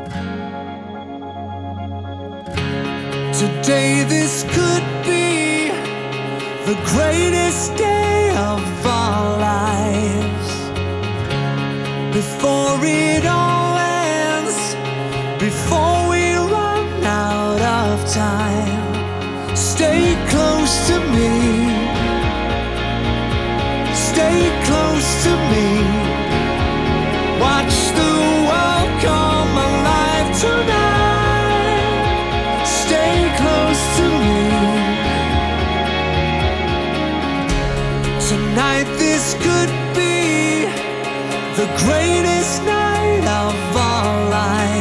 Today this could be the greatest day of our lives. Before it all ends, before we run out of time, stay close to me. Stay close to me. Watch the world come alive tonight. Stay close to me. Tonight this could be